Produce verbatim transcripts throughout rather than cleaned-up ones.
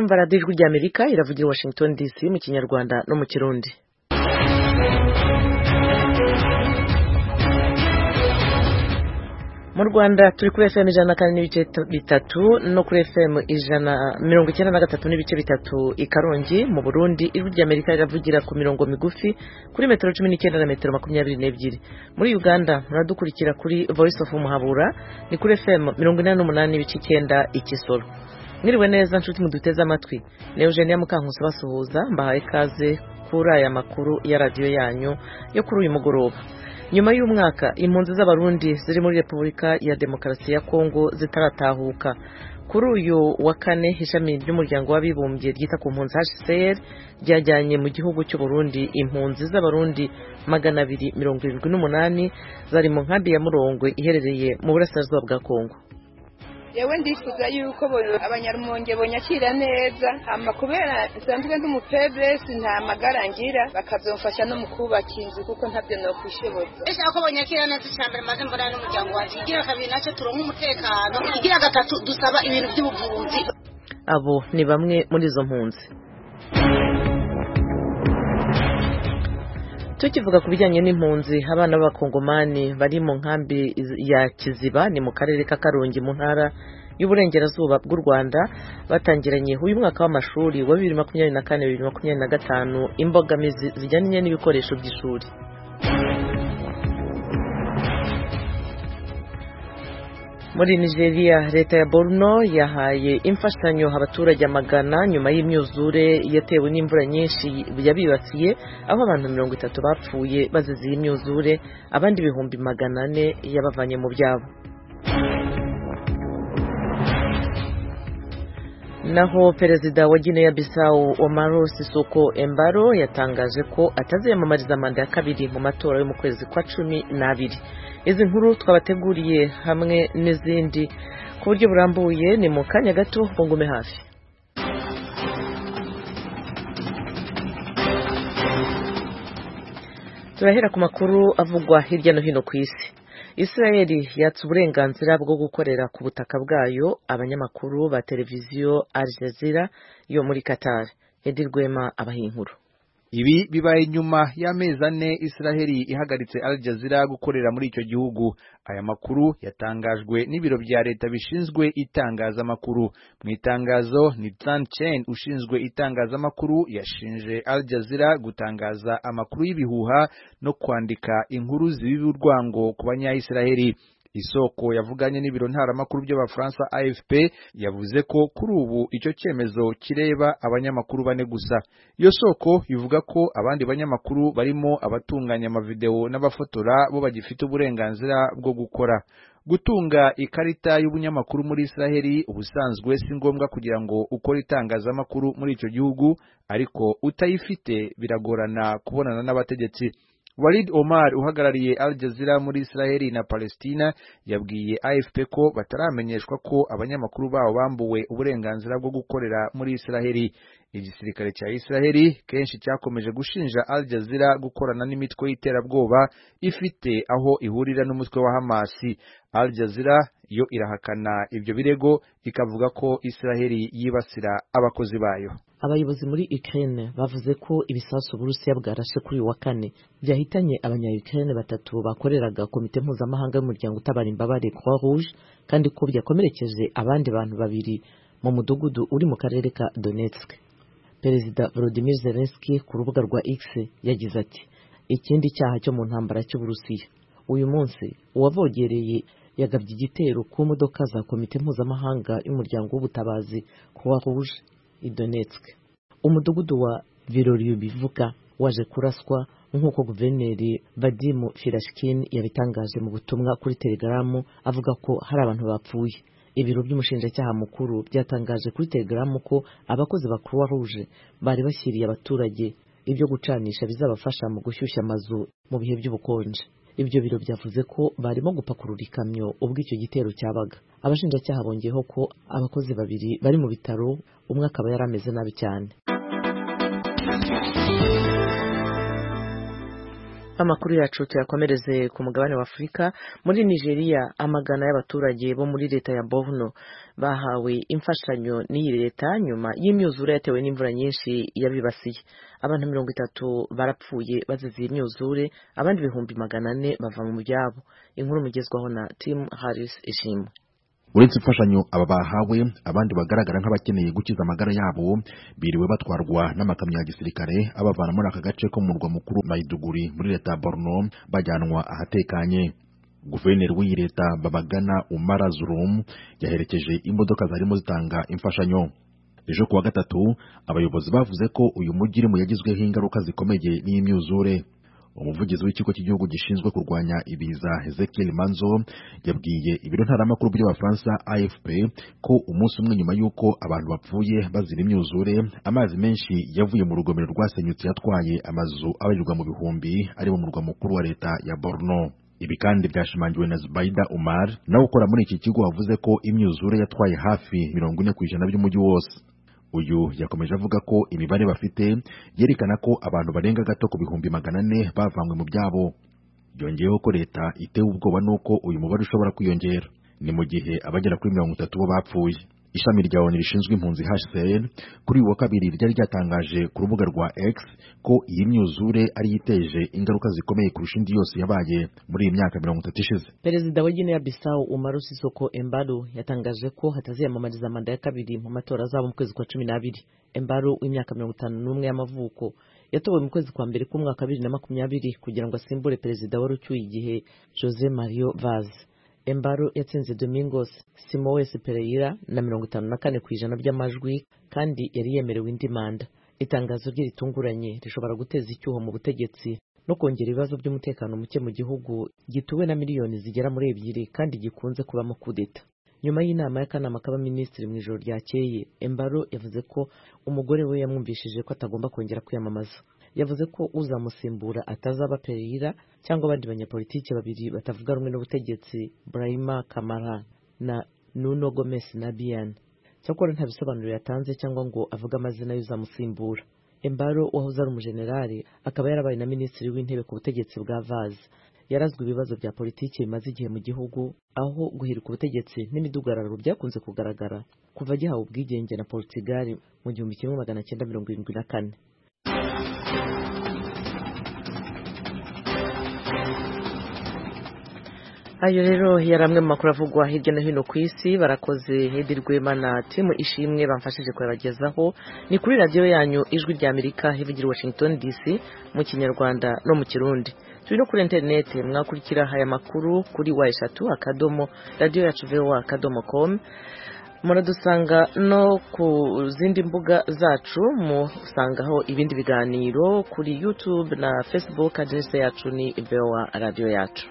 murumva radiyo ijwi ry'Amerika iravugira Washington D C mu Kinyarwanda no mu Kirundi. Mu Rwanda turi kuri F M ijana na kane n'ibice bitatu no kuri F M ijana mirongo icyenda na gatatu n'ibice bitatu i Karongi. Mu Burundi ijwi ry'Amerika riravugira ku mirongo migufi kuri metero cumi n'icyenda na metero makumyabiri n'ebyiri. Muri Uganda muradukurikira kuri Voice of Muhabura ni kuri F M mirongo inani n'umunani n'ibice icyenda i Kisoro. Mwiriwe neza nshuti muduteze amatwi. Ne Eugenia Mukankusi basuhuza mbahaye ikaze kuri aya makuru ya radio yanyu yo kuri uyu mugoroba. Nyuma y'umwaka impunzi z'abarundi ziri muri Repubulika ya Demokarasi ya Kongo zitaratahuka. Kuri uyu wa kane ishami ry'umuryango w'abibumbye ryita ku mpunzi H C R ryajyanye mu gihugu cy'u Burundi impunzi z'abarundi magana abiri mirongo irindwi n'umunani zari mu nkambi ya Murongwe iherereye mu burasirazuba bwa Kongo. Yewe ndifuza yuko abanyarumonge bonyakira neza hama kubera nsanzwe ndi umupebesi nta magara ngira bakazomfasha no mukubaka inzu kuko ntabyo no kwishobora. Ese ko bonyakira neza cyambere maze mbona n'umuryango wacu igira kabiri nacyo turonka umutekano igira gatatu dusaba ibintu by'ubuvuzi. Abo ni bamwe muri izo mpunzi. Tukivuga ku bijyanye n'impunzi abana b'abakongomani bari mu nkambi ya Kiziba ni mu karere ka Karongi mu ntara y'uburengerazuba bw'u Rwanda batangiranye uyu mwaka w'amashuri wa bibiri na makumyabiri na kane bibiri na makumyabiri na gatanu imbogamizi zijyanye n'ibikoresho by'ishuri. Muri Nigeria leta ya Borno yahaye imfashanyo abaturage amagana nyuma y'imyuzure yatewe n'imvura nyinshi yabibasiye aho abantu mirongo itatu bapfuye bazize imyuzure abandi ibihumbi magana ane yabavanye mu byabo. Naho perezida wa Guinea Bissau Omaro Sissoco Embalo yatangaje ko ataziyamamariza manda ya kabiri mu matora yo mu kwezi kwa cumi n'abiri. Izi nkuru twabateguriye hamwe n'izindi ku buryo burambuye ni mu kanya gato bungume hafi. Turahera ku makuru avugwa hirya no hino ku isi. Israeli yatse uburenganzira bwo gukorera ku butaka bwayo abanyamakuru ba televiziyo Al Jazeera yo muri Qatar. Edi Rwema abahinkuru. Ibi bibaye nyuma y'amezi ane Israeli ihagaritse Al Jazeera gukorera muri icyo gihugu. Aya makuru yatangajwe n'ibiro bya leta bishinzwe itangazamakuru. Mu itangazo Nitzan Chen ushinzwe itangazamakuru yashinje Al Jazeera gutangaza amakuru y'ibihuha no kwandika inkuru zibibi urwango ku banya-Israeli. Isoko yavuganye n'ibiro ntaramakuru by'abafaransa A F P yavuze ko kuri ubu icyo cyemezo kireba abanyamakuru bane gusa. Iyo soko ivuga ko abandi banyamakuru barimo abatunganya amavideo n'abafotora bo bagifite uburenganzira bwo gukora. Gutunga ikarita y'ubunyamakuru muri Israeli ubusanzwe si ngombwa kugira ngo ukore itangazamakuru muri icyo gihugu, ariko utayifite biragorana kubonana n'abategetsi. Walid Omar uhagarariye Al Jazeera muri Israeli na Palestina yabwiye A F P ko bataramenyeshwa ko abanyamakuru bawo bambuwe uburenganzira bwo gukorera muri Israeli. Igisirikare cya Israeli kenshi cyakomeje gushinja Al Jazeera gukorana n'imitwe y'iterabwoba ifite aho ihurira n'umutwe wa Hamas. Al Jazeera yo irahakana ibyo birego ikavuga ko Israeli yibasira abakozi bayo. Abayobozi muri Ukraine bavuze ko ibisasu Burusiya bwarashe kuri wa kane byahitanye abanya-Ukraine batatu bakoreraga komite mpuzamahanga y'umuryango utabara imbabare Croix Rouge kandi ko byakomerekeje abandi bantu babiri mu mudugudu uri mu karere ka Donetsk. Perezida Volodymyr Zelensky ku rubuga rwa X yagize ati ikindi cyaha cyo mu ntambara cy'Uburusiya uyu munsi uwavogereye yagabye igitero ku modoka za komite mpuzamahanga y'umuryango w'ubutabazi Croix Rouge i Donetsk. Umudugudu wa Virolyubivuka waje kuraswa nk'uko guverineri Vadim Firashkin yabitangaje mu butumwa kuri Telegram avuga ko hari abantu bapfuye. Ibiro by'umushinjacyaha mukuru byatangaje kuri Telegram ko abakozi ba Croix Rouge bari bashyiriye abaturage ibyo gucanisha bizabafasha mu gushyushya amazu mu bihe by'ubukonje. Ibyo biro byavuze ko barimo gupakurura ikamyo ubwo icyo gitero cyabaga. Abashinjacyaha bongeyeho ko abakozi babiri bari mu bitaro, umwe akaba yarameze nabi cyane. Amakuru yacu tuyakomereze ku mugabane wa Afurika. Muri Nigeria amagana y'abaturage bo muri leta ya Borno bahawe imfashanyo n'iyi leta nyuma y'imyuzure yatewe n'imvura nyinshi yabibasiye. Abantu mirongo itatu barapfuye bazize imyuzure, abandi ibihumbi magana ane bava mu byabo. Inkuru mugezwaho na Tim Harris Ishimwe. Uretse imfashanyo aba bahawe, abandi bagaragara nk'abakeneye gukiza amagara yabo biriwe batwarwa n'amakamyo ya gisirikare abavana muri aka gace ko mu murwa mukuru Maiduguri muri leta ya Borno bajyanwa ahatekanye. Guverineri w'iyi leta Babagana Umara Zulum yaherekeje imodoka zarimo zitanga imfashanyo. Ejo kuwa gatatu abayobozi bavuze ko uyu mujyi mu yagizweho ingaruka zikomeye n'imyuzure. Umuvugizi w'ikigo cy'igihugu gishinzwe kurwanya ibiza Ezekiel Manzo yabwiye ibiro ntaramakuru by'Abafaransa A F P ko umunsi umwe nyuma y'uko abantu bapfuye bazira imyuzure, amazi menshi yavuye mu rugomero rwasenyutse yatwaye amazu abarirwa mu bihumbi ari mu murwa mukuru wa leta ya Borno. Ibi kandi byashimangiwe na Zubaida Umar nawe ukora muri iki kigo wavuze ko imyuzure yatwaye hafi mirongo ine ku ijana by'umujyi wose. Uyu yakomeje avuga ko imibare bafite yerekana ko abantu barenga gato ku bihumbi magana ane bavanywe mu byabo. Yongeyeho ko leta itewe ubwoba nuko uyu mubare ushobora kwiyongera. Ni mu gihe abagera kuri mirongo itatu bo bapfuye. Ishami rya O N U rishinzwe impunzi H C R kuri uwa kabiri ryari ryatangaje ku rubuga rwa X ko iyi myuzure ari yiteje ingaruka zikomeye kurusha indi yose yabaye muri iyi myaka mirongo itatu ishize. Perezida wa Guinea Bissau Umaru Sisoko Embalo yatangaje ko hataziyamamariza manda ya kabiri mu matora azaba mu kwezi kwa cumi n'abiri. Embalo w'imyaka mirongo itanu n'umwe y'amavuko yatowe mu kwezi kwa mbere k'umwaka wa bibiri na makumyabiri kugira ngo asimbure perezida wari ucyuye igihe Jose Mario Vaz. Embalo yatsinze Domingos Simoes Pereira na mirongo itanu na kane ku ijana by'amajwi kandi yari yemerewe indi manda. Itangazo rye ritunguranye rishobora guteza icyuho mu butegetsi no kongera ibibazo by'umutekano muke mu gihugu gituwe na miliyoni zigera muri ebyiri kandi gikunze kubamo kudeta. Nyuma y'inama y'akanama k'abaminisitiri mu ijoro ryakeye, Embalo yavuze ko umugore we yamwumvishije ko atagomba kongera kwiyamamaza. Yavuze ko uzamusimbura atazaba Pereira cyangwa abandi banyapolitiki babiri batavuga rumwe n'ubutegetsi, Brahima Kamara na Nuno Gomes Nabian. Cyakora nta bisobanuro yatanze cyangwa ngo avuge amazina y'uzamusimbura. Embalo wahoze ari umujenerali akaba yarabaye na minisitiri w'intebe ku butegetsi bwa Vaz. Yarazwe ibibazo bya politiki bimaze igihe mu gihugu, aho guhirika ubutegetsi n'imidugararo byakunze kugaragara kuva gihawe ubwigenge na Portugal mu gihumbi kimwe magana cyenda mirongo irindwi na kane. Ayo rero yari amwe mu makuru avugwa hirya no hino ku isi. Barakoze Hedi Rwema na timu ishimwe bamfashije kubagezaho. Ni kuri radio yanyu Ijwi rya Amerika hivugira Washington D C mu Kinyarwanda no mu Kirundi. Turi no kuri internet mwakurikira haya makuru kuri wa eshatu akadomo radio yacu V O A akadomo com. Muradusanga no ku zindi mbuga zacu, musangaho ibindi biganiro kuri YouTube na Facebook. Adresse yacu ni V O A radio yacu.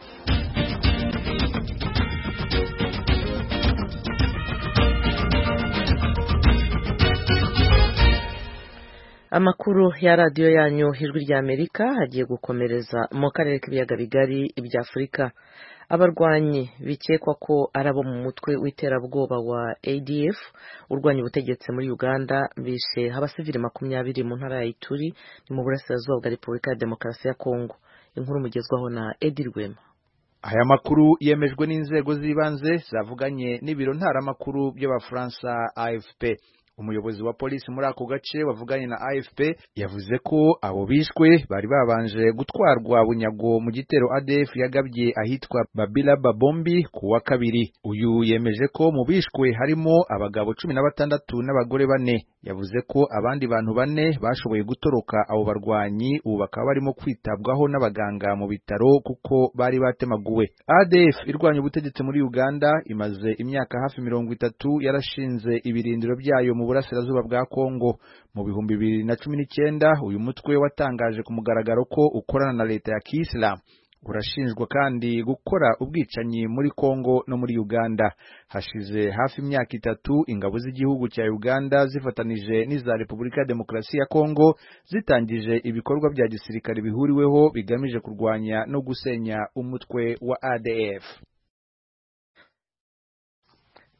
Amakuru ya radio yanyu Ijwi rya Amerika hagiye gukomereza mu karere k'ibiyaga bigari ibya Afurika. Abarwanyi bikekwa ko arabo mu mutwe w'iterabwoba wa A D F urwanya ubutegetsi muri Uganda bishe abasivili makumyabiri mu ntara ya Ituri ni mu burasirazuba bwa Repubulika ya Demokarasi ya Kongo. Inkuru mugezwaho na Edi Rwema. Aya makuru yemejwe n'inzego z'ibanze zavuganye n'ibiro ntaramakuru by'Abafaransa A F P. Umuyobozi wa polisi muri ako gace wavuganye na A F P yavuze ko abo bishwe bari babanje gutwarwa bunyago mu gitero A D F yagabye ahitwa Babila Babombi ku wa kabiri. Uyu yemeje ko mu bishwe harimo abagabo cumi na batandatu n'abagore bane. Yavuze ko abandi bantu bane bashoboye gutoroka abo barwanyi ubu bakaba barimo kwitabwaho n'abaganga mu bitaro kuko bari batemaguwe. A D F irwanya ubutegetsi muri Uganda imaze imyaka hafi mirongo itatu yarashinze ibirindiro byayo mu burasirazuba bwa Kongo. Mu bihumbi bibiri na cumi n'icyenda uyu mutwe watangaje ku mugaragaro ko ukorana na leta ya Kiislamu. Urashinjwa kandi gukora ubwicanyi muri Kongo no muri Uganda. Hashize hafi imyaka itatu ingabo z'igihugu cya Uganda zifatanije n'iza Repubulika ya Demokarasi ya Kongo zitangije ibikorwa bya gisirikare bihuriweho bigamije kurwanya no gusenya umutwe wa A D F.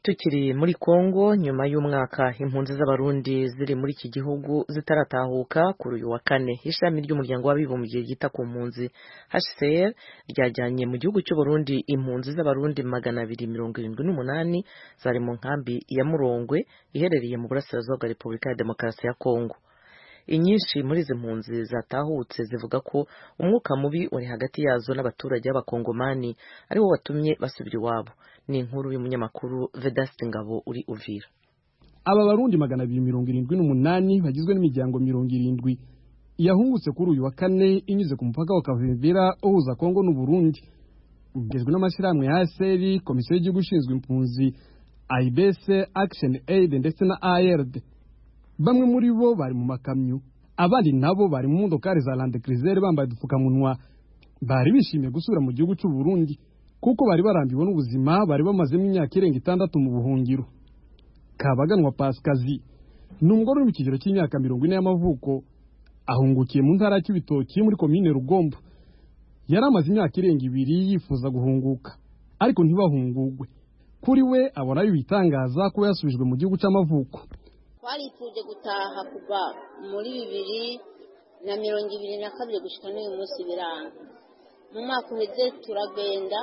Tukiri muri Kongo, nyuma y'umwaka impunzi z'abarundi ziri muri iki gihugu zitaratahuka, kuri uyu wa kane ishami ry'umuryango w'abibumbye ryita ku mpunzi H C R ryajyanye mu gihugu cy'u Burundi impunzi z'abarundi magana abiri mirongo irindwi n'umunani zari mu nkambi ya Murongwe iherereye mu burasirazuba bwa Repubulika ya Demokarasi ya Kongo. Inyinshi muri izi mpunzi zatahutse zivuga ko umwuka mubi uri hagati yazo n'abaturage b'abakongomani ari wo watumye basubira iwabo. Ni inkuru y'umunyamakuru Vedaste Ngabo uri Uvira. Aba barundi magana abiri mirongo irindwi n'umunani bagizwe n'imiryango mirongo irindwi yahungutse kuri uyu wa kane inyuze ku mupaka wa Kavimvira uhuza Kongo n'u Burundi. Ugejwe n'amashyirahamwe ya H C R, Komisiyo y'Igihugu ishinzwe impunzi, I B C, Action Aid ndetse na A R D. Bamwe muri bo bari mu makamyo, abandi nabo bari mu modokari za Land Cruiser bambaye udupfukamunwa. Bari bishimiye gusubira mu gihugu cy'u Burundi kuko bari barambiwe n'ubuzima bari bamazemo imyaka irenga itandatu mu buhungiro. Kabaganwa Pasikazi ni umugore uri mu kigero cy'imyaka mirongo ine y'amavuko, ahungukiye mu ntara y'Ibitoki muri komine Rugombo. Yari amaze imyaka irenga ibiri yifuza guhunguka ariko ntibahungugwe. Kuri we abona bitangaza ko yasubijwe mu gihugu cy'amavuko. Twarifuje gutaha kuva muri bibiri na mirongo ibiri na kabiri gushika n'uyu munsi biranga. Mu mwaka uheze turagenda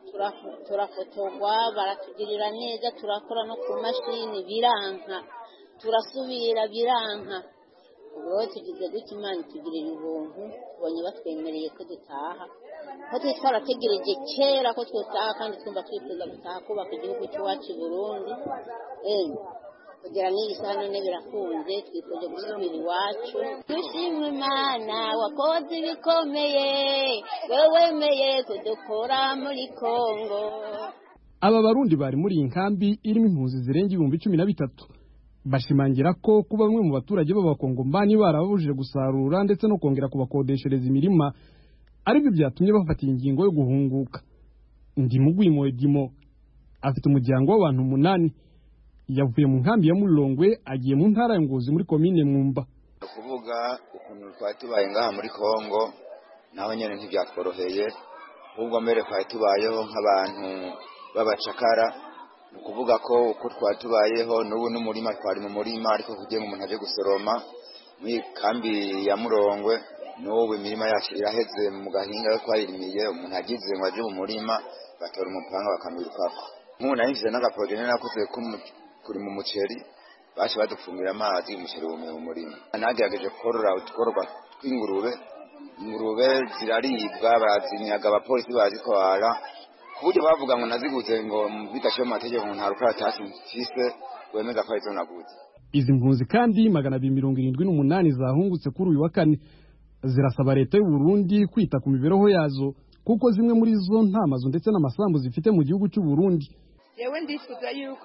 turafotorwa, baratugirira neza, turakora no ku mashini biranka, turasubira biranka. Ubwo tugize gutya Imana itugirira ubuntu, tubonye batwemereye ko dutaha. Ko twarategereje kera ko twataha kandi twumva twifuza gutaha kubaka igihugu cy'iwacu Burundi. Eh kugira ni isano ne birakunze, twifuje gusubira iwacu. Dushimwe Imana wakoze bikomeye, wewe meye kudukora muri Kongo. Aba barundi bari muri inkambi irimo impunzi zirenga ibihumbi cumi na bitatu. Bashimangira ko kuba bamwe mu baturage b'abakongomani barabujije gusarura ndetse no kongera kubakodeshereza imirima aribyo byatumye bafata ingingo yo guhunguka. Ndimugwimo Edimo afite umuryango w'abantu umunani. Yavuye mu nkambi ya Murongwe agiye mu ntara ya Ngozi muri komine Mwumba. Kuvuga ukuntu twari tubaye ngaha muri Kongo naho nyene ntibyatworoheye, ubwo mbere twari tubayeho nk'abantu babacakara. Ukuvuga ko uko twari tubayeho n'ubu n'umurima twari mu murima, ariko kugiye umuntu aje gusoroma muri kambi ya Murongwe n'ubu imirima yacu iraheze mu gahinga yo twayirimiye. Umuntu agize ngo aje mu murima batora umupanga bakamwirukako. Nk'ubu nahise n'agaprojet nakoze kuri mu muceri, baje badupfumira amazi umuceri wo mu murima. Nagerageje korora utworwa tw'ingurube, ingurube ziraribwa, barazinyaga, abapolisi bazitwara kuburyo bavuga ngo naziguze ngo bidashiye mu mategeko nta rukaratasi mfise wemeza ko izo naguze. Izi mpunzi kandi magana abiri mirongo irindwi n'umunani zahungutse kuri uyu wa kane zirasaba leta y'u Burundi kwita ku mibereho yazo kuko zimwe muri zo nta mazu ndetse n'amasambu zifite mu gihugu cy'u Burundi. Yewe ndifuza yuko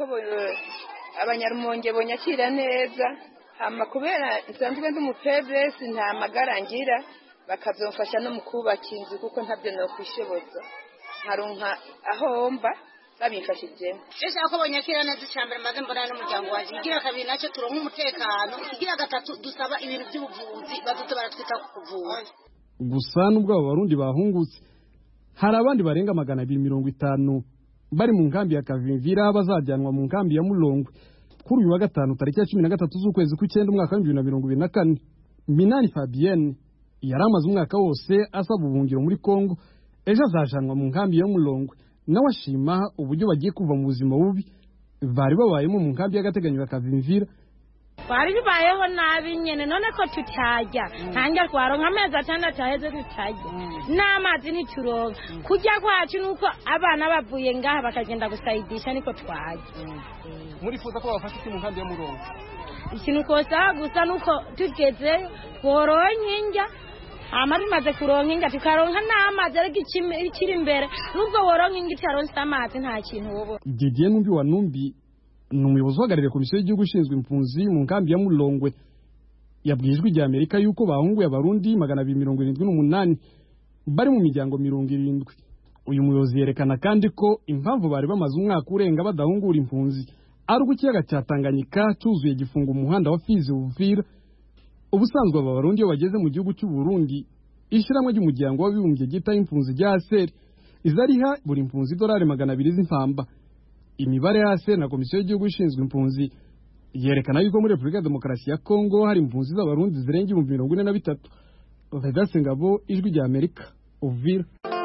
abanyarumonge bonyakira neza, hama kubera nsanzwe ndi umupebesi nta magara ngira, bakazomfasha no mu kubaka inzu kuko ntabyo no kwishoboza, nkaronka aho mba babimfashijemo. Ese ako bonyakira neza cyambere maze mbona n'umuryango waje. Igira kabiri nacyo turonka umutekano, igira gatatu dusaba ibintu by'ubuvuzi baduto baratwita kuvura. Gusa nubwo aba barundi bahungutse hari abandi barenga magana abiri mirongo itanu bari mu nkambi ya Kavimvira bazajyanwa mu nkambi ya Murongwe kuri uyu wa gatanu tariki ya cumi na gatatu z'ukwezi kw'icyenda umwaka wa bibiri na mirongo ibiri na kane. Minani Fabienne yaramaze umwaka wose asaba ubuhungiro muri Kongo, ejo azajanwa mu nkambi ya Murongwe. Nawe ashima uburyo bagiye kuva mu buzima bubi bari babayemo mu nkambi y'agateganyo ya Kavimvira. Bari bibayeho nabi nyene, none ko tutajya ntangira kwaronka amezi atandatu aheze tutajya n'amazi ntituronka. Kujya kwacu nuko abana bavuye ngaha bakagenda gusayidisha niko twajya. Murifuza ko bafashe mu nkambi ya Murongwe? Ikintu kosa gusa nuko tugeze woronka injya, hama tumaze kuronka inga tukaronka n'amazi ariko ikiri imbere nubwo woronka inga itaronse amazi nta kintu wobo. Didier Numbi wa Numbi ni umuyobozi uhagarariye komisiyo y'igihugu ishinzwe impunzi mu nkambi ya Murongwe. Yabwijwe ijya Amerika yuko bahunguye abarundi magana abiri mirongo irindwi n'umunani bari mu miryango mirongo irindwi. Uyu muyobozi yerekana kandi ko impamvu bari bamaze umwaka urenga badahungura impunzi ari uko ikiyaga cya Tanganyika cyuzuye gifunga umuhanda wa Fizi Uvira. Ubusanzwe aba barundi iyo bageze mu gihugu cy'u Burundi, ishyirahamwe ry'umuryango w'abibumbye gita impunzi rya A S E R izariha buri impunzi dolari magana abiri z'impamba. imibare yase na komisiyo y'igihugu ishinzwe impunzi yerekana yuko muri Repubulika ya Demokarasi ya Kongo hari impunzi z'abarundi zirenga ibihumbi mirongo ine na bitatu. Vedaste Ngabo, Ijwi rya Amerika, Uvira.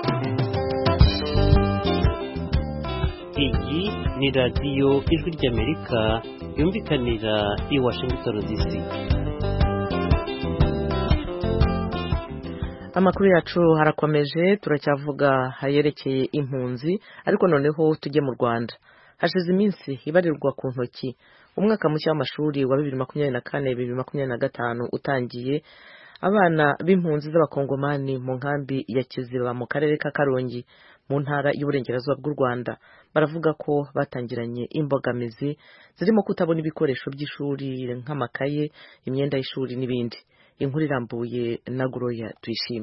Iyi ni radiyo Ijwi rya Amerika yumvikanira i Washington D C. Amakuru yacu harakomeje, turacyavuga hayerekeye impunzi, ariko noneho tujye mu Rwanda. Hashize iminsi ibarirwa ku ntoki umwaka mushya w'amashuri wa bibiri makumyabiri na kane bibiri makumyabiri na gatanu utangiye. Abana b'impunzi z'abakongomani mu nkambi ya Kiziba mu karere ka Karongi mu ntara y'uburengerazuba bw'u Rwanda baravuga ko batangiranye imbogamizi zirimo kutabona ibikoresho by'ishuri nk'amakaye, imyenda y'ishuri n'ibindi. Inkuru irambuye na Gloria Tuyishime.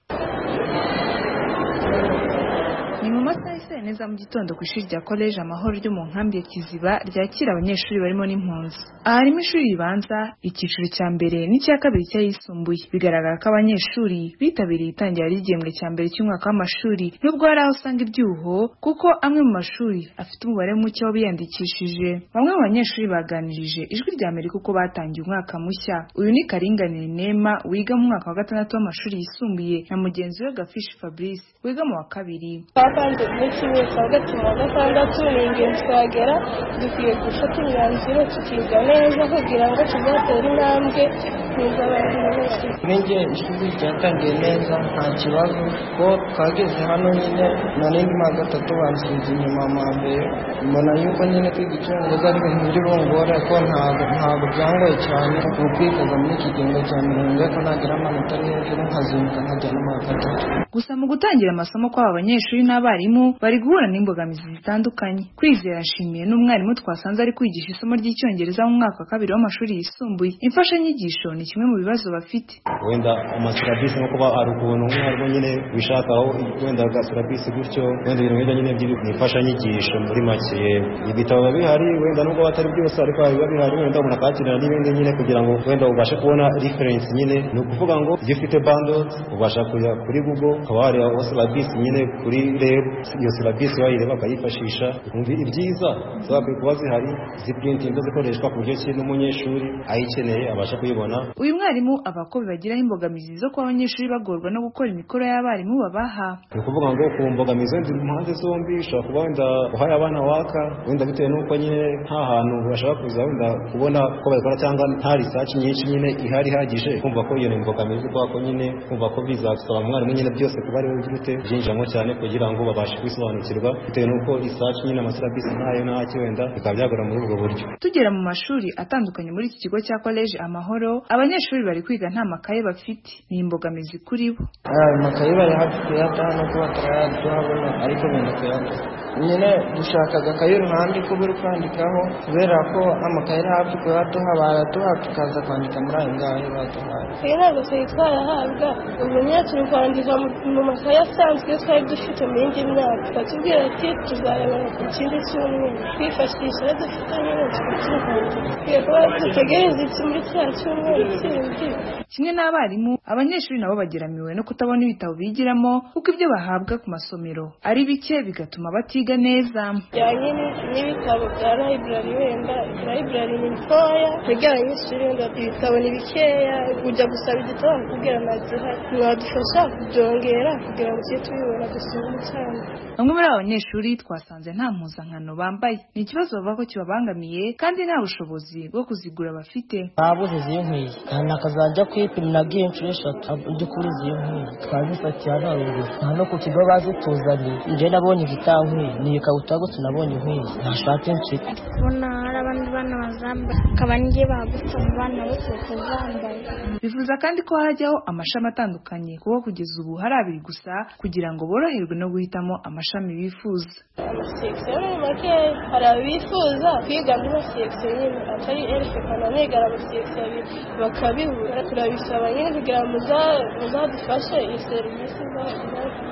Ni mu masaha y'isa neza mu gitondo ku ishuri rya College Amahoro ryo mu nkambi ya Kiziba ryakira abanyeshuri barimo n'impunzi. Aha harimo ishuri ribanza, icyiciro cya mbere n'icya kabiri cy'ayisumbuye. Bigaragara ko abanyeshuri bitabiriye itangira ry'igihembwe cya mbere cy'umwaka w'amashuri, nubwo hari aho usanga ibyuho kuko amwe mu mashuri afite umubare muke w'abiyandikishije. Bamwe mu banyeshuri baganirije Ijwi rya Amerika uko batangiye umwaka mushya. Uyu ni Karinganire Nema wiga mu mwaka wa gatandatu w'amashuri yisumbuye na mugenzi we Gafishi Fabrice wiga mu wa kabiri. Kandi umunsi wese wa gatatu wa gatandatu ni ingenzi twagera, dukwiye gufata imyanzuro tukiga neza kugira ngo tuzatere intambwe neza abantu bose. Nenge ishuri ryatangiye neza nta kibazo ko twageze hano nyine na n'indi ma gatatu bansize inyuma mu mbere, mbona yuko nyine kwiga icyongereza ari ibintu by'urungore ko ntabwo ntabwo byangoye cyane ukwifuza muri iki gihembwe cya mirongo ko nagira amanota hejuru nkazinduka nkajya no mu gatatu. Gusa mu gutangira amasomo kw'aba banyeshuri n'abarimu bari guhura n'imbogamizi zitandukanye. Kwizera ashimiye n'umwarimu twasanze ari kwigisha isomo ry'icyongereza mu mwaka wa kabiri w'amashuri yisumbuye. Imfashanyigisho ni kimwe mu bibazo bafite. Wenda amasilabisi nko kuba ari ukuntu umwarimu nyine wishakaho wenda agasilabisi gutyo, wenda ibintu nk'ibyo nyine by'imfashanyigisho muri make. Ibitabo biba bihari wenda nubwo batari byose ariko biba bihari, wenda umuntu akakirana n'ibindi nyine kugira ngo wenda ubashe kubona reference nyine. Ni ukuvuga ngo iyo ufite bundles ubasha kujya kuri Google ukaba wareba silabisi nyine kuri reb, iyo silabisi wayireba bakayifashisha. Umva ibyiza zabwe kuba zihari ziprinting zikoreshwa ku buryo kintu umunyeshuri ayikeneye abasha kuyibona. Uyu mwarimu abako bibagiraho imbogamizi zo kuba abanyeshuri bagorwa no gukora imikoro y'abarimu babaha. Ni ukuvuga ngo ku mbogamizi ndi impande zombi ushobora kuba wenda uhaye abana waka wenda bitewe n'uko nyine nta hantu bashaka kuza wenda kubona ko babikora cyangwa nta research nyinshi nyine ihari ihagije, kumva ko iyo ni imbogamizi kwako nyine kumva ko bizasaba umwarimu nyine byose kuba ari we ugite byinjiramo cyane kugira ngo babashe kwisobanukirwa bitewe n'uko research nyine amasilabisi ntayo ntacyo wenda bikaba byagora muri ubwo buryo. Tugera mu mashuri atandukanye muri iki kigo cya College Amahoro, abanyeshuri bari kwiga nta makaye bafite. Ni imbogamizi kuri bo. Aya makaye bari hafi kuyataha no kuba tarayaduhabona ariko benda kuyataha. Nyine dushakaga akaye ruhande ko buri kwandikaho kubera ko amakaye ari hafi kuyaduha baratuha tukaza kwandika muri ayo ngayo baduhaye. Iyi ntabwo twari twarahabwa, ubu nyine turi kwandika mu makaye asanzwe twari dufite mu yindi myaka. Batubwira ati tuzarebera ku kindi cyumweru twifashisha dufite nyine tukakihanda kuba dutegereza iki muri cya cyumweru kindi. Kimwe n'abarimu, abanyeshuri nabo bageramiwe no kutabona ibitabo bigiramo kuko ibyo bahabwa ku masomero ari bike bigatuma batiga neza. Bijyanye n'ibitabo bya library, wenda library ni ntoya, kugira abanyeshuri wenda ibitabo ni bikeya, ujya gusaba igitabo bakubwira ntagihari. Mwadufasha kubyongera kugira ngo tujye tubibona dusubire cyane. Bamwe muri abo banyeshuri twasanze nta mpuzankano bambaye. Ni ikibazo bavuga ko kibabangamiye kandi nta bushobozi bwo kuzigura bafite. Babuze zinkwiye kandi akazajya kwipimira bwinshi eshatu ndi kuri zinkwiye twazifatiye hano rero nta no ku kigo bazituzaniye. Nje nabonye igitankwiye ni ikabutura gusa nabonye inkwiye ntashaka inshuti. Bona hari abandi bana bazamba akaba njye bagutse mu bana bose kuzambaye. Bivuza kandi ko hajyaho amashami atandukanye kuko kugeza ubu hari abiri gusa kugira ngo boroherwe no guhitamo amashami bifuza. Amasekisiyo ni make, hari abifuza kwiga muri amasekisiyo nyine atari elfe kana negara amasekisiyo abiri bakabibura. Turabisaba nyine kugira ngo muzadufashe iyi serivisi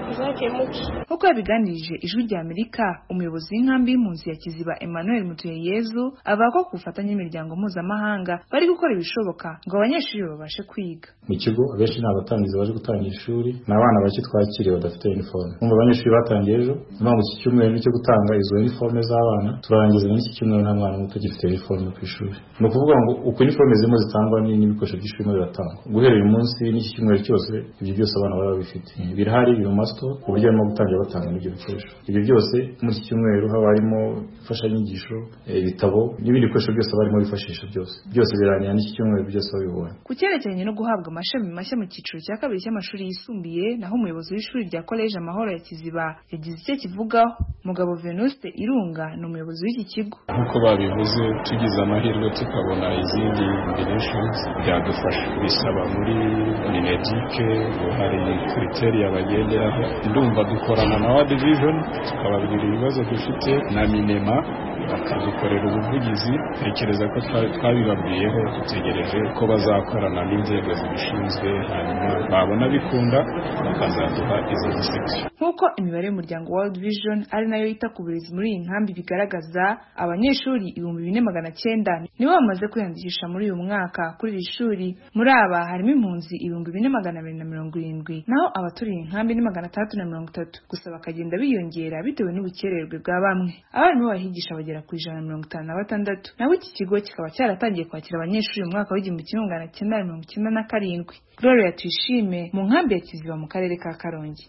bizakemuke. Nk'uko yabiganirije Ijwi rya Amerika, umuyobozi w'inkambi y'impunzi ya Kiziba Emmanuel Mutuyeyezu avuga ko ku bufatanye n'imiryango mpuzamahanga bari gukora ibishoboka ngo abanyeshuri babashe kwiga. Mu kigo abenshi ni abatangizi baje gutangira ishuri, n'abana bake twakiriye badafite uniforme. Mu banyeshuri batangiye ejo, impamvu iki cyumweru cyo gutanga izo uniforme z'abana turangiza n'iki cyumweru nta mwana muto gifite uniforme ku ishuri. Ni ukuvuga ngo uko uniforme zimwe zitangwa n'ibikoresho by'ishuri biratangwa. Guhera uyu munsi n'iki cyumweru cyose ibyo byose abana baba bifite. Birahari biri mu masto ku buryo barimo gutangira batanga n'ibyo bikoresho. Ibyo byose muri iki cyumweru haba harimo imfashanyigisho, ibitabo n'ibindi bikoresho byose barimo bifashisha byose. Byose birangira n'iki cyumweru byose babibona. Ku cyerekeranye no guhabwa amashami mashya mu cyiciro cya kabiri cy'amashuri yisumbuye, naho umuyobozi w'ishuri rya College Amahoro ya Kiziba yagize icyo kivugaho. Mugabo Venuste Irunga ni umuyobozi w'iki kigo. Nk'uko babivuze, tugize amahirwe tukabona izindi combinations byadufasha. Bisaba muri Minedike hari criteria bagenderaho. Ndumva dukorana na World Vision tukababwira ibibazo dufite na Minema bakadukorera ubuvugizi. Tekereza ko twabibabwiyeho, dutegereje ko bazakorana n'inzego zibishinzwe, hanyuma babona bikunda bakazaduha izo section. Nk'uko imibare y'umuryango World Vision ari nayo yita ku burezi muri iyi nkambi bigaragaza, abanyeshuri ibihumbi bine magana cyenda nibo bamaze kwiyandikisha muri uyu mwaka kuri iri shuri. Muri aba harimo impunzi ibihumbi bine magana abiri na mirongo irindwi, naho abaturiye inkambi ni magana atandatu na mirongo itatu, gusa bakagenda biyongera bitewe n'ubukererwe bwa bamwe. Abarimu bahigisha bagera ku ijana na mirongo itanu na batandatu, naho iki kigo kikaba cyaratangiye kwakira abanyeshuri mu mwaka w'igihumbi kimwe magana cyenda na mirongo icyenda na karindwi. Gloria Tuyishime mu nkambi ya Kiziba mu karere ka Karongi.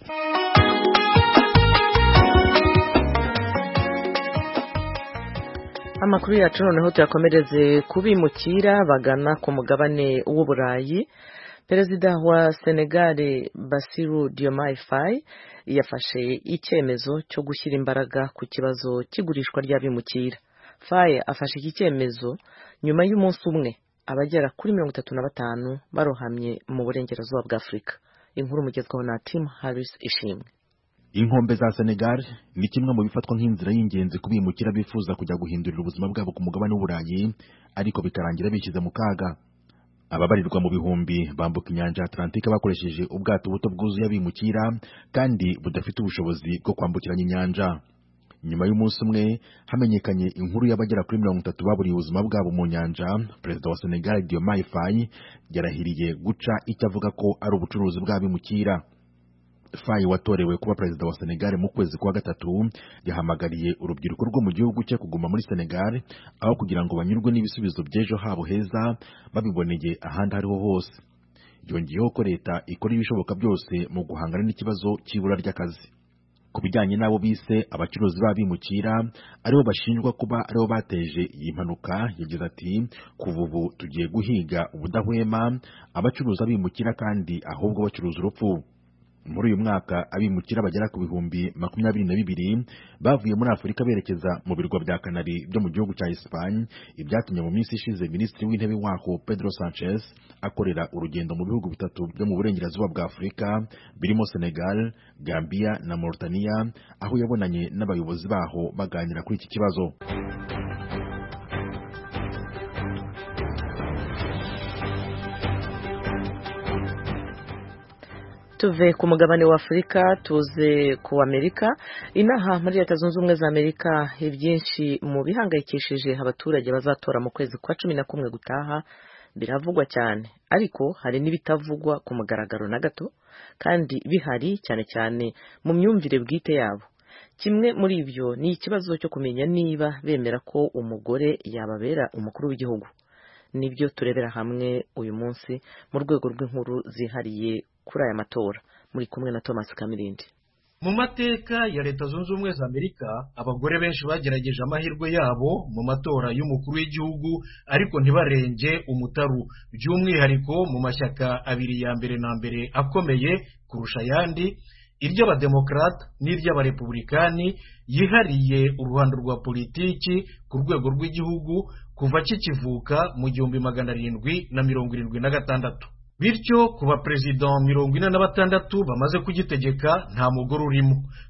Amakuru yacu noneho tuyakomereze kubimukira bagana ku mugabane w'Uburayi. Perezida wa Senegal Bassirou Diomaye Faye yafashe icyemezo cyo gushyira imbaraga ku kibazo cy'igurishwa ry'abimukira. Faye afashe iki cyemezo nyuma y'umunsi umwe abagera kuri mirongo itatu na batanu barohamye mu burengerazuba bwa Afurika. Inkuru mugezwaho na Tim Harris Ishimwe. Inkombe za Senegal ni kimwe mu bifatwa nk'inzira y'ingenzi kubimukira bifuza kujya guhindurira ubuzima bwabo ku mugabane w'Uburayi, ariko bikarangira bishyize mu kaga. Ababarirwa mu bihumbi bambuka inyanja Atlantika bakoresheje ubwato buto bwuzuye abimukira kandi budafite ubushobozi bwo kwambukiranya inyanja. Nyuma y'umunsi umwe hamenyekanye inkuru y'abagera kuri mirongo itatu baburiye ubuzima bwabo mu nyanja. Perezida wa Senegal Diomaye Faye yarahiriye guca icyo avuga ko ari ubucuruzi bw'abimukira. Faye watorewe kuba perezida wa Senegal mu kwezi kwa gatatu yahamagariye urubyiruko rwo mu gihugu cye kuguma muri Senegal aho kugira ngo banyurwe n'ibisubizo by'ejo habo heza babiboneye ahandi hariho hose. Yongeyeho ko leta ikora ibishoboka byose mu guhangana n'ikibazo cy'ibura ry'akazi. Ku bijyanye n'abo bise abacuruzi b'abimukira aribo bashinjwa kuba aribo bateje iyi mpanuka, yagize ati kuva ubu tugiye guhiga ubudahwema abacuruza abimukira kandi ahubwo bacuruza urupfu. Muri uyu mwaka abimukira bagera ku bihumbi makumyabiri na bibiri bavuye muri Afurika berekeza mu birwa bya Canary byo mu gihugu cya Espagne, ibyatumye mu minsi ishize Minisitiri w'Intebe waho Pedro Sanchez akorera urugendo mu bihugu bitatu byo mu burengerazuba bwa Afurika birimo Senegal, Gambia na Mauritania, aho yabonanye n'abayobozi baho baganira kuri iki kibazo. Tuve ku mugabane wa Afurika tuze ku Amerika. Inaha muri Leta Zunze Ubumwe za Amerika ibyinshi mu bihangayikishije abaturage bazatora mu kwezi kwa cumi na kumwe gutaha biravugwa cyane, ariko hari n'ibitavugwa ku mugaragaro na gato kandi bihari cyane cyane mu myumvire bwite yabo. Kimwe muri ibyo ni ikibazo cyo kumenya niba bemera ko umugore yababera umukuru w'igihugu. Nibyo turebera hamwe uyu munsi mu rwego rw'inkuru zihariye kuri aya matora. Muri kumwe na Thomas Kamirindi. Mu mateka ya Leta Zunze Ubumwe za Amerika, abagore benshi bagerageje amahirwe yabo mu matora y'umukuru w'igihugu ariko ntibarenge umutaru, by'umwihariko mu mashyaka abiri ya mbere na mbere akomeye kurusha ayandi, iry'abademokrate n'iry'abarepublikani yihariye uruhando rwa politiki ku rwego rw'igihugu kuva kikivuka mu gihumbi magana arindwi na mirongo irindwi na gatandatu. Bityo kuba perezida mirongo ine na batandatu bamaze kugitegeka nta mugore urimo.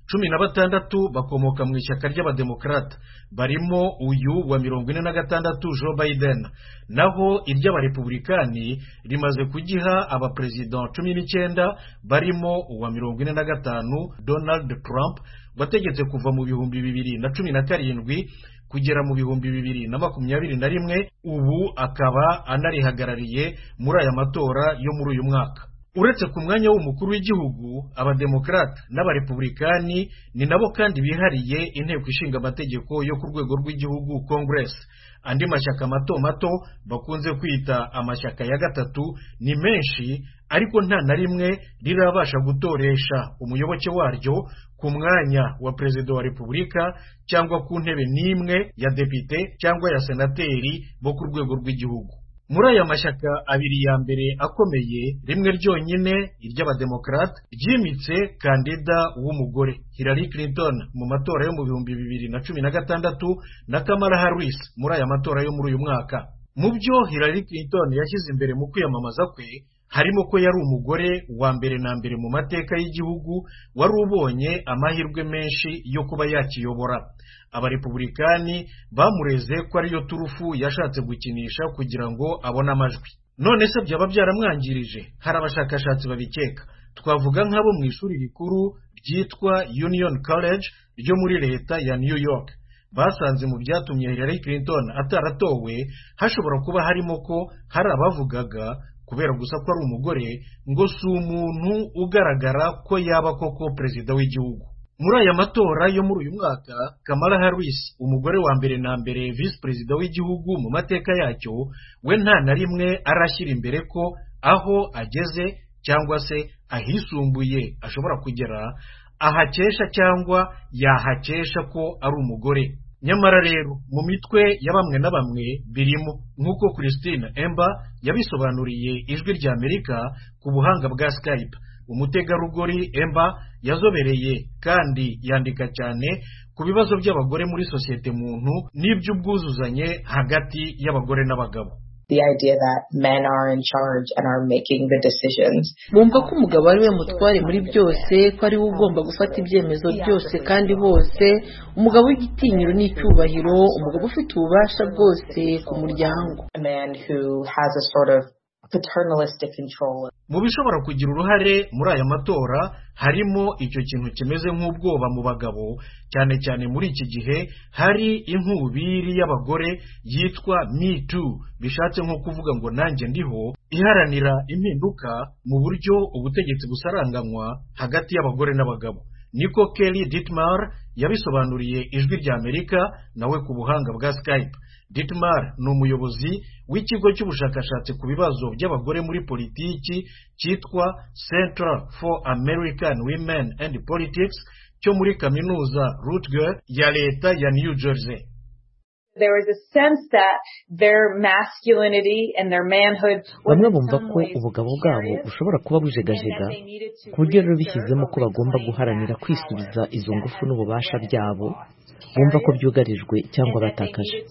cumi na batandatu bakomoka mu ishyaka ry'abademokarata, barimo uyu wa mirongo ine na gatandatu Joe Biden, naho iry'abarepublikani rimaze kugiha abaperezida cumi n'icyenda, barimo uwa mirongo ine na gatanu Donald Trump wategetse kuva mu bihumbi bibiri na cumi na karindwi kugera mu bihumbi bibiri na makumyabiri na rimwe, ubu akaba anarihagarariye muri aya matora yo muri uyu mwaka. Uretse ku mwanya w'umukuru w'igihugu, abademokarata n'abarepublikani ni nabo kandi bihariye inteko ishinga amategeko yo ku rwego rw'igihugu Congress. Andi mashyaka mato mato bakunze kwita amashyaka ya gatatu ni menshi, ariko nta na rimwe rirabasha gutoresha umuyoboke waryo ku mwanya wa perezida wa repubulika cyangwa ku ntebe n'imwe ya depite cyangwa ya senateri bo ku rwego rw'igihugu. Muri aya mashyaka abiri ya mbere akomeye, rimwe ryonyine iry'abademokarata ryimitse kandida w'umugore Hillary Clinton mu matora yo mu bihumbi bibiri na cumi na gatandatu na Kamala Harris muri aya matora yo muri uyu mwaka. Mu byo Hillary Clinton yashyize imbere mu kwiyamamaza kwe harimo ko yari umugore wa mbere na mbere mu mateka y'igihugu wari ubonye amahirwe menshi yo kuba yakiyobora. Abarepublikani bamureze ko ariyo turufu yashatse gukinisha kugira ngo abone amajwi. None se byaba byaramwangirije? Hari abashakashatsi babikeka. Twavuga nk'abo mu ishuri rikuru ryitwa Union College ryo muri leta ya New York. Basanze mu byatumye Hillary Clinton ataratowe hashobora kuba harimo ko hari abavugaga kubera gusa ko ari umugore ngo si umuntu ugaragara ko yaba koko perezida w'igihugu. Muri aya matora yo muri uyu mwaka, Kamala Harris, umugore wa mbere na mbere vice perezida w'igihugu mu mateka yacyo, we nta na rimwe arashyira imbere ko aho ageze cyangwa se ahisumbuye ashobora kugera ahakesha cyangwa yahakesha ko ari umugore. Nyamara rero mu mitwe ya bamwe na bamwe birimo, nk'uko Christine Ember yabisobanuriye ijwi rya Amerika ku buhanga bwa Skype. Umutegarugori Ember yazobereye kandi yandika cyane ku bibazo by'abagore muri sosiyete muntu n'iby'ubwuzuzanye hagati y'abagore n'abagabo. The idea that men are in charge and are making the decisions. Bumva ko umugabo ari we mutware muri byose, ko ari we ugomba gufata ibyemezo byose kandi hose, umugabo w'igitinyiro n'icyubahiro, umugabo ufite ububasha bwose ku muryango. A man who has a sort of paternalistic control. Mu bishobora kugira uruhare muri aya matora harimo icyo kintu kimeze nk'ubwoba mu bagabo, cyane cyane muri iki gihe hari inkubiri y'abagore yitwa Me Too, bishatse nko kuvuga ngo nanjye ndiho, iharanira impinduka mu buryo ubutegetsi busaranganywa hagati y'abagore n'abagabo. Niko Kelly Dittmar yabisobanuriye ijwi rya Amerika nawe ku buhanga bwa Skype. Dittmar ni umuyobozi w'ikigo cy'ubushakashatsi ku bibazo by'abagore muri politiki cyitwa Center for American Women and Politics cyo muri kaminuza Rutgers ya leta ya New Jersey. There is a sense that their masculinity and their manhood. Bamwe bumva ko ubugabo bwabo bushobora kuba bujegajega, ku buryo rero bishyizemo ko bagomba guharanira kwisubiza izo ngufu n'ububasha byabo, bumva ko byugarijwe cyangwa batakaje.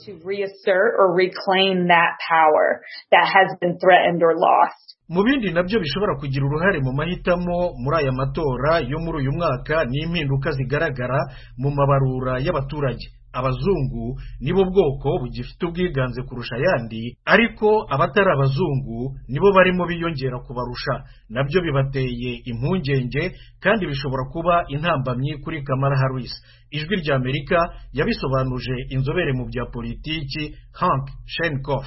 Mu bindi nabyo bishobora kugira uruhare mu mahitamo muri aya matora yo muri uyu mwaka ni impinduka zigaragara mu mabarura y'abaturage. Abazungu nibo bwoko bugifite ubwiganze kurusha ayandi, ariko abatari abazungu nibo barimo biyongera kubarusha, nabyo bibateye impungenge kandi bishobora kuba intambamyi kuri Kamala Harris. Ijwi rya Amerika yabisobanuje inzobere mu bya politiki Hank Shenkoff.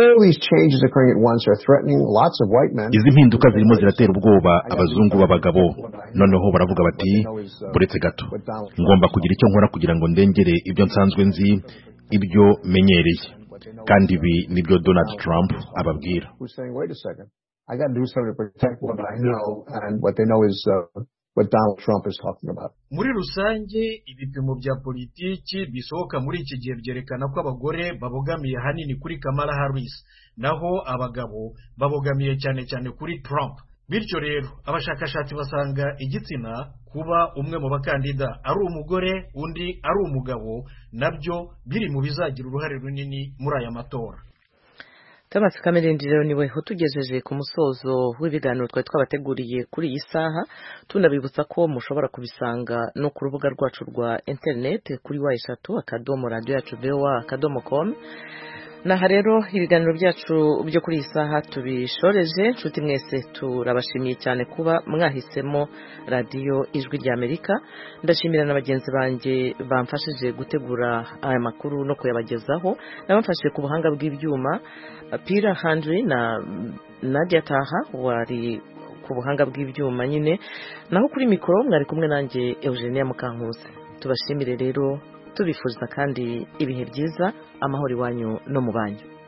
Izi mpinduka zirimo ziratera ubwoba abazungu b'abagabo, noneho baravuga bati buretse gato, ngomba kugira icyo nkora kugira ngo ndengere ibyo nsanzwe nzi, ibyo menyereye, kandi ibi nibyo Donald Trump ababwira. I got to do something to protect what I know, and what they know is uh, what Donald Trump is talking about. Muri rusange ibipimo bya politiki bisohoka muri iki gihe byerekana ko abagore babogamiye hanini kuri Kamala Harris, naho abagabo babogamiye cyane cyane kuri Trump. Bityo rero abashakashatsi basanga igitsina kuba umwe mu bakandida ari umugore undi ari umugabo nabyo biri mu bizagira uruhare runini muri aya matora. Thomas Kamerindi rero niwe utugejeje ku musozo w'ibiganiro twari twabateguriye kuri iyi saha, tunabibutsa ko mushobora kubisanga no ku rubuga rwacu rwa internet kuri wa eshatu akadomo radio yacu voa akadomo com. Naha rero ibiganiro byacu byo kuri iyi saha tubishoreje. Nshuti mwese turabashimiye cyane kuba mwahisemo radiyo Ijwi ry'Amerika. Ndashimira na bagenzi banjye bamfashije gutegura aya makuru no kuyabagezaho, nabamfashije ku buhanga bw'ibyuma Pira Handry na Nadia Taha wari ku buhanga bw'ibyuma nyine, naho kuri mikoro mwari kumwe nanjye Eugenia Mukankusi. Tubashimire rero, tubifuza kandi ibihe byiza, amahoro iwanyu no mu banyu.